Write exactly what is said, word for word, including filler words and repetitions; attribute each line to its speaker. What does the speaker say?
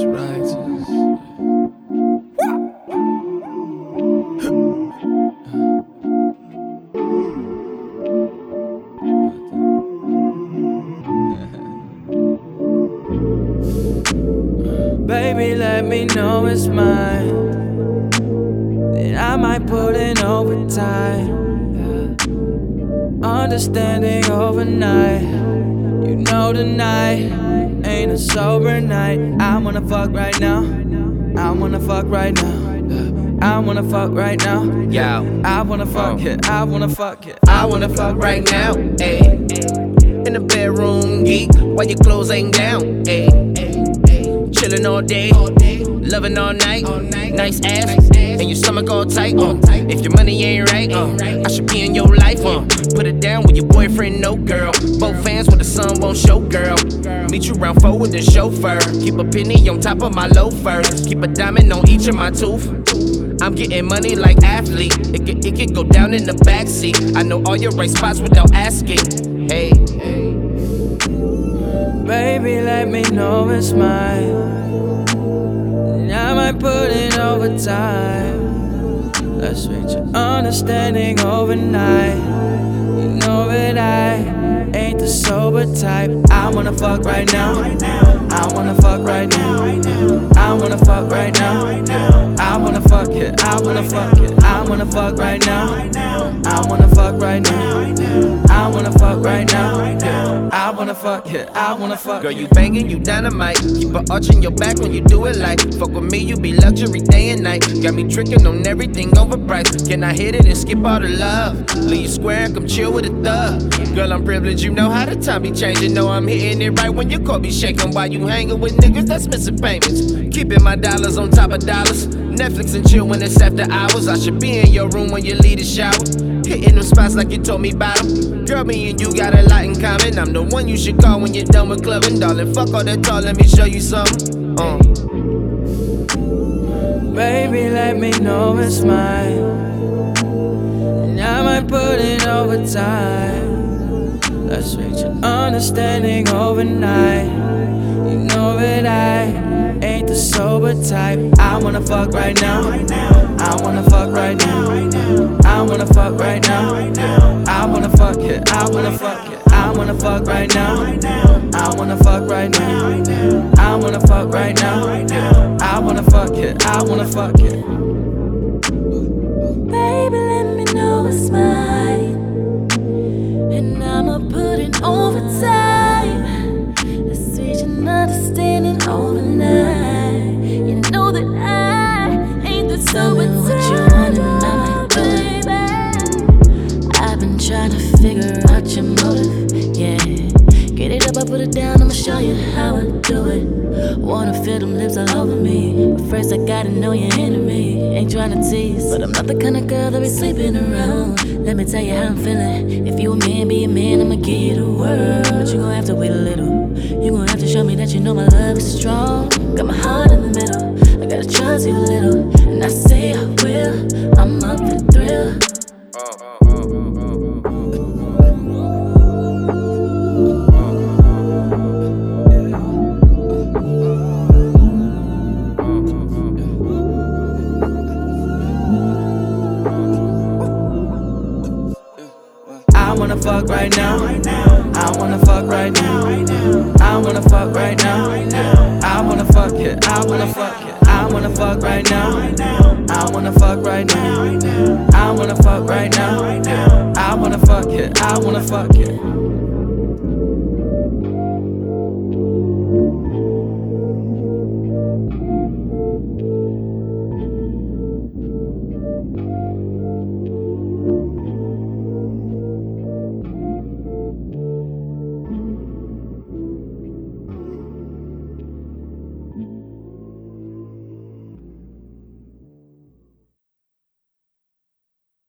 Speaker 1: It's righteous. Baby, let me know it's mine. Then I might put in overtime. Yeah. Understanding overnight. You know tonight ain't a sober night. I wanna fuck right now. I wanna fuck right now. I wanna fuck right now.
Speaker 2: Yeah,
Speaker 1: I wanna fuck
Speaker 2: oh.
Speaker 1: it. I wanna fuck it.
Speaker 2: I wanna fuck right now. Ayy, in the bedroom, geek, while your clothes ain't down. Ayy, chillin' all day, loving all night. Nice ass, and your stomach all tight. Uh. If your money ain't right, uh, I should be in your life. Uh. Put it down with your boyfriend, no girl. Both fans when the sun won't show, girl. Meet you round four with the chauffeur. Keep a penny on top of my loafers. Keep a diamond on each of my tooth. I'm getting money like athlete. It can, it can go down in the backseat. I know all your right spots without asking. Hey,
Speaker 1: baby, let me know it's mine. And I might put in overtime. Let's reach an understanding overnight. You know that I ain't the sober type. I wanna fuck right now. I wanna fuck right now. I wanna fuck right now. I wanna fuck it. I wanna fuck it. I wanna fuck right now. I wanna fuck right now. I wanna fuck right now. I wanna fuck it. I wanna fuck.
Speaker 2: Girl, you banging, you dynamite. Keep an arch in your back when you do it like. Fuck with me, you be luxury day and night. Got me tricking on everything overpriced. Can I hit it and skip all the love? Leave you square and come chill with a thug. Girl, I'm privileged, you know how the time be changing. Know I'm hitting it right when your car be shaking. While you hanging with niggas that's missing payments. Keeping my dollars on top of dollars. Netflix and chill when it's after hours. I should be in your room when you leave the shower. Hitting them spots like you told me about them. Girl, me and you got a lot in common. I'm the one you should call when you're done with clubbing. Darling, fuck all that talk, let me show you something. Uh.
Speaker 1: Baby, let me know it's mine. And I might put in overtime. Let's reach an understanding overnight. You know that I ain't the sober type. I wanna fuck right now. I wanna fuck right now. I wanna fuck right now. I wanna fuck it. I wanna fuck it. I wanna fuck right now. I wanna fuck right now. I wanna fuck right now. I wanna fuck it. I wanna fuck it.
Speaker 3: Baby, let me know it's mine. And I'ma put in overtime. Let's reach an understanding overnight. You know that I ain't the sober type, baby. I've been trying to figure out your motive, yeah. Get it up, I put it down, I'ma show you how I do it. Wanna feel them lips all over me, but first I gotta know your enemy. Ain't tryna tease, but I'm not the kind of girl that be sleeping around. Let me tell you how I'm feeling. If you a man, be a man, I'ma give you the world. You gon' have to wait a little. You gon' have to show me that you know my love is strong. Got my heart in the middle, I gotta trust you a little. And I say I will, I'm up for the thrill.
Speaker 1: I wanna fuck right now. I wanna fuck right now. I wanna fuck right now. I wanna fuck it. I wanna fuck it. I wanna fuck right now. I wanna fuck right now. I wanna fuck right now. I wanna fuck it. I wanna fuck it.